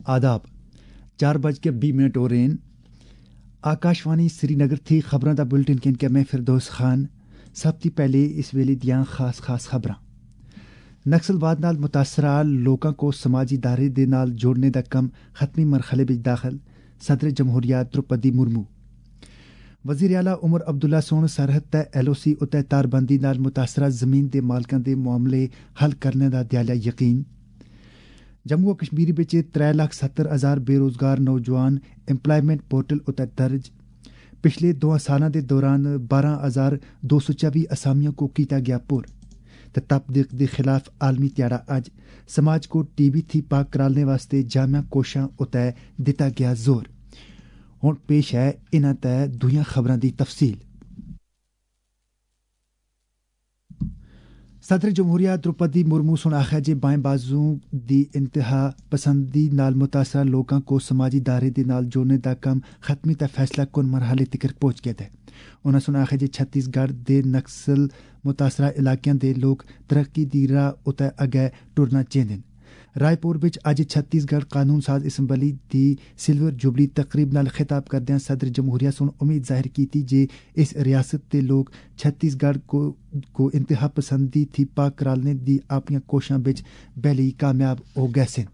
आदाब 4:20 हो रहे हैं। आकाशवाणी श्रीनगर थी खबरों का बुलेटिन किन के मैं फिरदौस खान। सब तो पहले इस वेले दियां खास खबरां। नक्सलवाद नाल मुतासरा लोगों को समाजी दायरे दे नाल जोड़ने का कम खत्मी मरहले विच दाखिल। सदर जमहूरिया द्रौपदी मुर्मू वज़ीर आला उमर अब्दुल्ला सोन सरहद तय LOC उत्ते तारबंदी नाल मुतासरा जमीन दे मालकां दे मामले हल करने दा दियाला यकीन। जम्मू कश्मीर विच 3,70,000 बेरोजगार नौजवान एम्प्लॉयमेंट पोर्टल उत्ते दर्ज। पिछले 2 सालों के दौरान 12,224 असामियों को किया गया पुर। तपदीक के खिलाफ आलमी त्याड़ा अज। समाज को TB थी पाक कराने वास्ते जामिया कोशां उत्ते दिता गया जोर। हुण पेश है इन्हां तै दूइयां खबरां दी तफसील। सदर जमहूरिया द्रौपदी मुर्मू सुन आखिया जे बाएं बाजू दी इंतहा पसंदी नाल मुतासरा लोगों को समाजी दायरे दे नाल जोड़ने दा कम खत्मी ते फैसला कुन मरहले तक पहुंच गया है। उन्होंने सुन आखिया जे छत्तीसगढ़ दे नक्सल मुतासरा इलाकियां दे लोग तरक्की दी राह उत्ते अगे टुरना चाहते। रायपुर विच अज छत्तीसगढ़ कानून साज असैंबली दी सिल्वर जुबली तकरीब नाल खिताब करदियां सदर जमहूरिया सुन उम्मीद जाहिर की जे इस रियासत के लोग छत्तीसगढ़ को इंतहा पसंदी थी पाक कराने दी अपनी कोशिशां विच पहले ही कामयाब हो गए सन।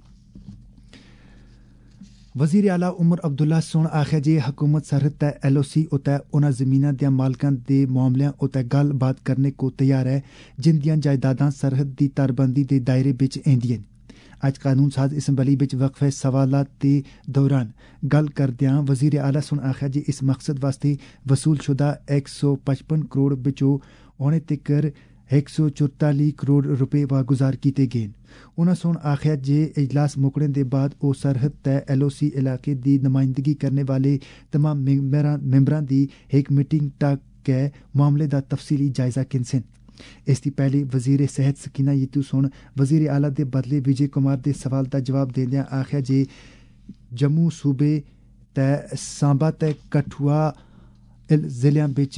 वज़ीर आला उमर अब्दुल्ला सुन आखिया जे हुकूमत सरहद तय LOC उत्ते उन्हां जमीनां दे मालकां दे मामलियां उत्ते गलबात करने को तैयार है जिंदियां जायदादां सरहद दी तारबंदी दे दायरे विच आंदियां। अज कानून साज असैंबली विच वक्फे सवालात दे दौरान गल करदियां वज़ीर आला सुन आखिया जे इस मकसद वास्ते वसूल शुदा 155 करोड़ विचों होने तकर 144 करोड़ रुपए वागुजार किए गए। उन्होंने सुन आखिया जे इजलास मुकने के बाद वो सरहद तय LOC इलाके की नुमाइंदगी करने वाले तमाम मेंबरां की एक मीटिंग टक के मामले का तफसीली जायजा किनसन। इससे पहले वजीर सेहत सकीना यीतू सुन वजीर आला के बदले विजय कुमार के सवाल का जवाब देंदियां आखिया जे जम्मू सूबे तय सांबा तय कठुआ जिलियां विच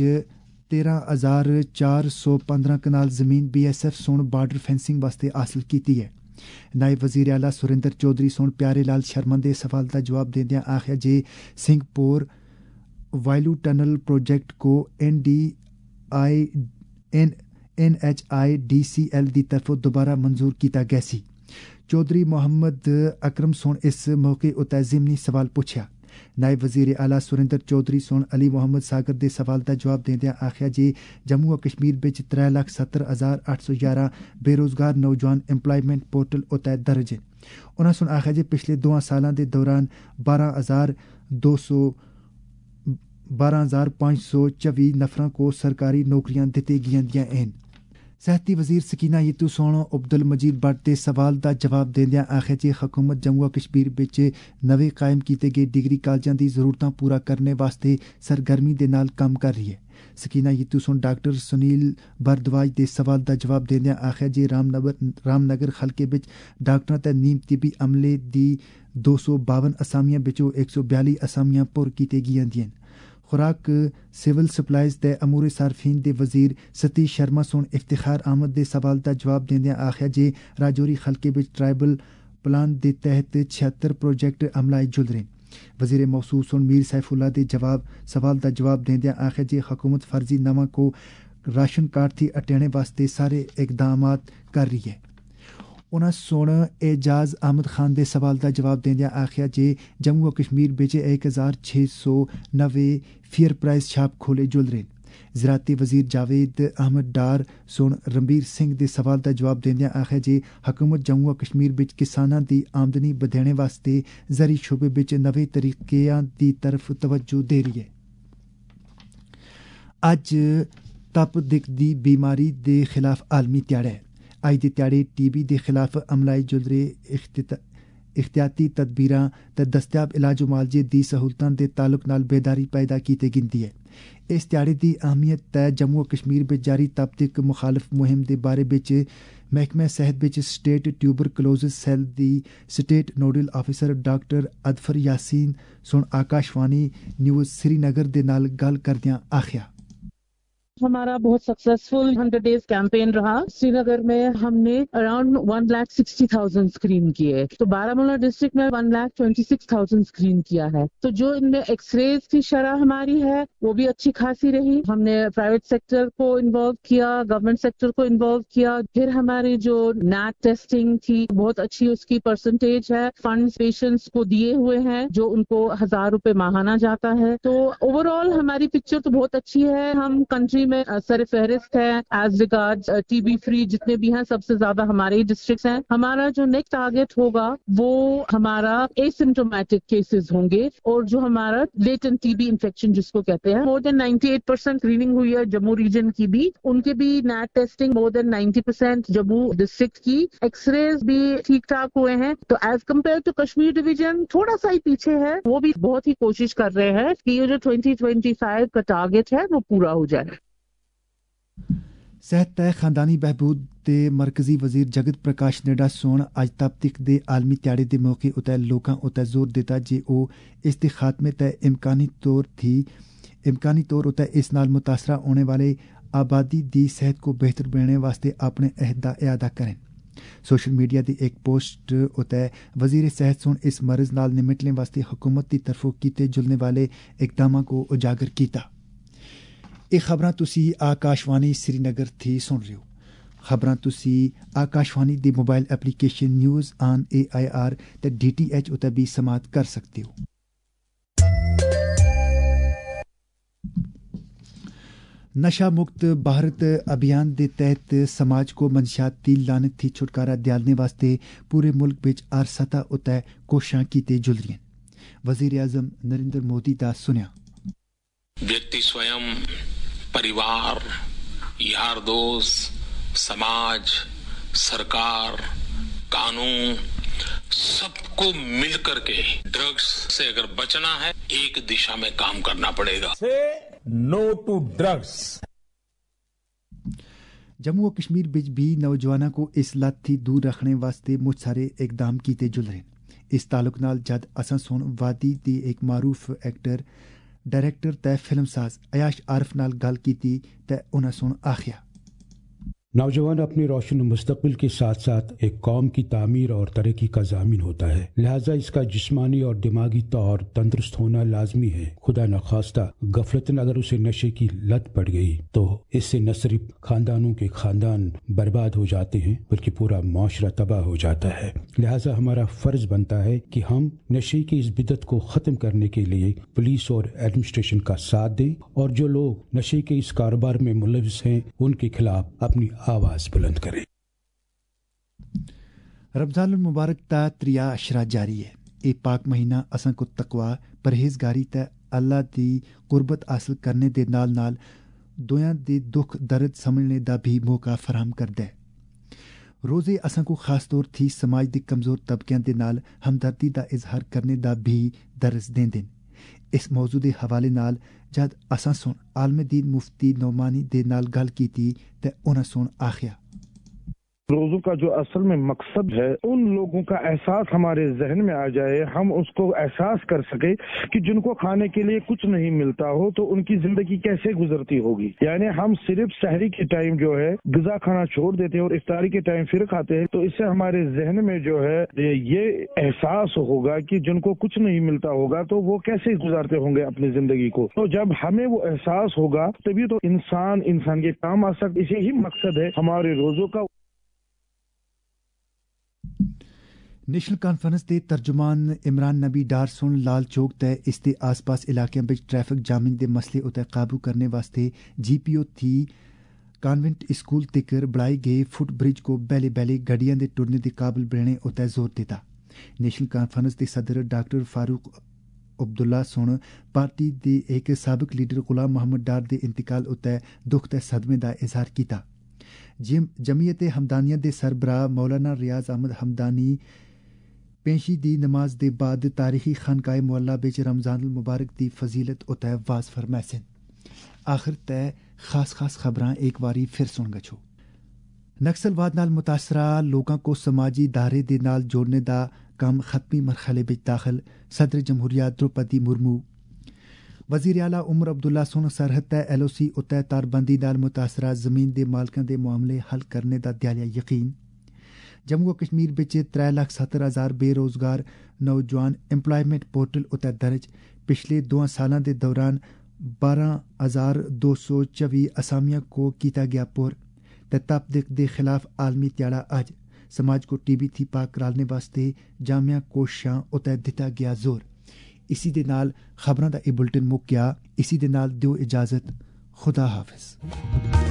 13,415 कनाल जमीन BSF सुन बार्डर फेंसिंग वास्ते हासिल की है। नायब वजीर आला सुरेंद्र चौधरी सुन प्यारे लाल शर्मा के सवाल का जवाब देंदियां आखिया जे सिंहपुर वायलू टनल प्रोजेक्ट को NHIDCL की तरफों दोबारा मंजूर किया गया सी। चौधरी मोहम्मद अकरम सुन इस मौके उत्ते ज़िमनी सवाल पूछा। नायब वजीर आला सुरेंद्र चौधरी सुन अली मोहम्मद सागर के सवाल का जवाब देंदियां आखिया जे जम्मू कश्मीर विच 3,70,811 बेरोजगार नौजवान एम्प्लॉयमेंट पोर्टल उत्ते दर्ज है। उन्होंने सुन आखिया जे पिछले 2 सालों के दौरान 12,524 नफरों को सरकारी नौकरियां दी गईयां हैं। सेहती वजीर सकीना यीतू सोन अब्दुल मजीद भट्ट के सवाल का जवाब देंदियां आखिया जे हुकूमत जम्मू कश्मीर विच नवे कायम किए गए डिग्री कॉलेजां दी जरूरतां पूरा करने वास्ते सरगर्मी दे नाल काम कर रही है। सकीना यीतू सोन डॉक्टर सुनील भारद्वाज के सवाल का जवाब देंदियां आखिया जे रामनगर हल्के विच डॉक्टरां ते नीम तिबी अमले दी 252 असामियां विचों 142 असामियां पुर कीती गेईयां हैं। खुराक सिविल सप्लाईज ते अमूरे सार्फिन दे वजीर सतीश शर्मा सुन इफ्तिखार अहमद दे सवाल का जवाब देंदियां आखिया जे राजौरी हल्के विच ट्राइबल प्लान दे तहत 76 प्रोजेक्ट अमलाई जुल रहे। वजीर मौसूफ सुन मीर सैफुल्ला दे सवाल का जवाब देंदियां आखिया जे हुकूमत फर्जी नवा को राशन कार्ड थी हटाने वास्ते सारे इकदाम कर रही है। उन्होंने सुन एजाज अहमद खान के सवाल का जवाब देंदियां आखिया जे जम्मू कश्मीर विच 1,690 फेयर प्राइस छाप खोले जुल रहे। ज़राअती वजीर जावेद अहमद डार सुन रणबीर सिंह के सवाल का जवाब देंदियां आखिया जे हुकूमत जम्मू कश्मीर विच किसानां दी आमदनी बधाने वास्ते ज़री शोबे विच नवे तरीकियां दी तरफ तवज्जो दे रही है। अज तपदिक दी बीमारी के खिलाफ आलमी त्याड़ा है। अज दे त्याड़े TB के खिलाफ अमलाई जुल रहे इख्तियाती तदबीरां ते दस्तयाब इलाज मुआलजे दी सहूलतां दे ताल्लुक नाल बेदारी पैदा कीती गिनती है। इस त्याड़े की अहमियत तय जम्मू कश्मीर विच जारी तपदिक मुखालफ मुहिम के बारे विच महकमा सेहत विच स्टेट ट्यूबरकुलोसिस सेल दी state nodal officer doctor Adfar Yasin सुन आकाशवाणी न्यूज़ श्रीनगर दे नाल गल करदियां आखिया हमारा बहुत सक्सेसफुल 100 डेज कैंपेन रहा। श्रीनगर में हमने अराउंड 1,60,000 स्क्रीन किए, तो बारामूला डिस्ट्रिक्ट में 1,26,000 स्क्रीन किया है। तो जो इनमें एक्सरेज की शरह हमारी है वो भी अच्छी खासी रही। हमने प्राइवेट सेक्टर को इन्वॉल्व किया, गवर्नमेंट सेक्टर को इन्वॉल्व किया। फिर हमारी जो नैट टेस्टिंग थी बहुत अच्छी उसकी परसेंटेज है। फंड्स पेशेंट्स को दिए हुए हैं जो उनको 1,000 रुपए माहाना जाता है। तो ओवरऑल हमारी पिक्चर तो बहुत अच्छी है। हम कंट्री में सर फहरिस्त है एज रिगार्ड्स टीबी फ्री जितने भी हैं, सबसे ज्यादा हमारे ही डिस्ट्रिक्ट हैं। हमारा जो नेक्स्ट टारगेट होगा वो हमारा एसिम्प्टोमेटिक केसेस होंगे और जो हमारा लेटेंट टीबी इन्फेक्शन जिसको कहते हैं। मोर देन 98% स्क्रीनिंग हुई है जम्मू रीजन की भी, उनके भी NAT testing more than 90% Jammu district की। एक्सरेज भी ठीक ठाक हुए हैं। तो as compare to Kashmir division थोड़ा सा ही पीछे है। वो भी बहुत ही कोशिश कर रहे हैं कि ये जो 2025 का टारगेट है वो पूरा हो जाए। सेहत ते खानदानी बहबूद ते मरकजी वजीर जगत प्रकाश नड्डा सोन अज तपतिक दे आलमी त्याड़े दे मौके उते लोकां उते जोर दिता जे ओ इस दे खात्मे ते इमकानी तौर उते इस नाल मुतासरा होने वाले आबादी दी सेहत को बेहतर बनाने वास्ते अपने अहद दा इआदा करें। सोशल मीडिया दी एक पोस्ट उते वजीर सेहत सोन इस मर्ज नाल निमटने वास्ते हुकूमत दी तरफों कीते जुलने वाले इकदामां को उजागर कीता। ਇਹ ਖਬਰਾਂ ਤੁਸੀਂ ਆਕਾਸ਼ਵਾਣੀ ਸ੍ਰੀਨਗਰ ਥੀ ਸੁਣ ਰਹੇ ਹੋ। ਖਬਰਾਂ ਤੁਸੀਂ ਆਕਾਸ਼ਵਾਣੀ ਦੇ mobile application news on AIR ਤੇ DTH ਉਤੇ ਵੀ ਸਮਾਤ ਕਰ ਸਕਦੇ ਹੋ। नशा मुक्त भारत अभियान के तहत समाज को मनशियाती लानत थी छुटकारा दिलाने वास्ते पूरे मुल्क विच हर सतह उत्ते कोशिशां कीते जुल रही हैं। वजीर आजम नरेंद्र मोदी दा सुनिया। व्यक्ति स्वयं, परिवार, यार दोस्त, समाज, सरकार, कानून सबको मिलकर के ड्रग्स से अगर बचना है एक दिशा में काम करना पड़ेगा। No to drugs. जम्मू और कश्मीर बिच भी नौजवानों को इस लत थी दूर रखने वास्ते मुझ सारे इकदाम कीते जुल रहे। इस ताल्लुक नाल जद असां सुन वादी दी एक मारूफ एक्टर डायरेक्टर ते फिल्मसाज अयाश आरिफ नाल गल कीती ते उन्हां सुन आखिया। नौजवान अपने रोशन मुस्तकबिल के साथ साथ एक कौम की तामीर और तरक्की का ज़ामिन होता है, लिहाजा इसका जिस्मानी और दिमागी तौर तंदुरुस्त होना लाजमी है। खुदा नखास्ता गफलतन अगर उसे नशे की लत पड़ गई तो इससे न सिर्फ खानदानों के खानदान बर्बाद हो जाते हैं बल्कि पूरा माशरा तबाह हो जाता है। लिहाजा हमारा फर्ज बनता है कि हम नशे की इस बिदत को ख़त्म करने के लिए पुलिस और एडमिनिस्ट्रेशन का साथ दें और जो लोग नशे के इस कारोबार में मुलविस हैं उनके खिलाफ अपनी आवाज बुलंद करें। रमजान मुबारक ता त्रिया अशरा जारी है। ये पाक महीना असां को तकवा परहेजगारी ते अल्लाह दी कुर्बत हासिल करने दे नाल नाल दुनिया दे दुख दर्द समझने दा भी मौका फराहम करदा है। रोजे असां को खास तौर थी समाज दे कमजोर तबकियां दे नाल हमदर्दी दा इजहार करने दा भी दर्ज देंदे। इस मौजू दे हवाले नाल जद असां सुन आलम दीन मुफ्ती नौमानी दे नाल गल कीती ते उन्हां सुन आखिया। रोज़ों का जो असल में मकसद है उन लोगों का एहसास हमारे जहन में आ जाए, हम उसको एहसास कर सके कि जिनको खाने के लिए कुछ नहीं मिलता हो तो उनकी जिंदगी कैसे गुजरती होगी। यानी हम सिर्फ सहरी के टाइम जो है ग़िज़ा खाना छोड़ देते हैं और इफ्तारी के टाइम फिर खाते हैं, तो इससे हमारे जहन में जो है ये एहसास होगा कि जिनको कुछ नहीं मिलता होगा तो वो कैसे गुजारते होंगे अपनी जिंदगी को। तो जब हमें वो एहसास होगा तभी तो इंसान के काम आ सकता। इसी ही मकसद है हमारे रोज़ों का। नेशनल कॉन्फ्रेंस के तर्जुमान इमरान नबी डार सुन लाल चौक ते इसके आस पास इलाकों में ट्रैफिक जामिंग के मसले उते काबू करने वास्ते GPO थी कॉन्वेंट स्कूल तिकर बढ़ाई गए फुट ब्रिज को बैले बैले गड्डियां दे टुरने के काबिल बनाने उते जोर दिता। नेशनल कॉन्फ्रेंस के सदर डॉक्टर फारूक अब्दुल्ला सुन पार्टी के एक साबिक लीडर गुलाम मोहम्मद डार के इंतकाल उते दुख ते सदमे का इजहार किया। जमीयत हमदानिया के सरबराह मौलाना रियाज अहमद हमदानी पेशी दी नमाज दे बाद तारीखी खानकाए मुअल्ला बिच रमजान मुबारक दी फजीलत उते वाज फरमासन। आखिर तय खास खबरां एक बारी फिर सुन गछो। नक्सलवाद नाल मुतासरा लोगों को समाजी दायरे दे नाल जोड़ने दा काम खत्मी मरहले बिच दाखिल सदर जमहूरिया द्रौपदी मुर्मू। वज़ीर आला उमर अब्दुल्ला सुन सरहद तै LOC उत्ते तारबंदी नाल मुतासरा जमीन दे मालकां दे मामले हल करने दा दियालिया यकीन। जम्मू कश्मीर बिच 3,70,000 बेरोजगार नौजवान एम्प्लॉयमेंट पोर्टल उत्ते दर्ज। पिछले 2 सालां दे दौरान 12,224 असामियां को कीता गया पुर। ते तपदिक दे खिलाफ आलमी ध्याड़ा अज। समाज को TB थी पाक कराने वास्ते जामिया कोशिशां उत्ते दिता गया जोर। इसी दे नाल खबरां दा एह बुलेटिन मुक्किया। इसी दे नाल दिओ इजाजत। खुदा हाफिज।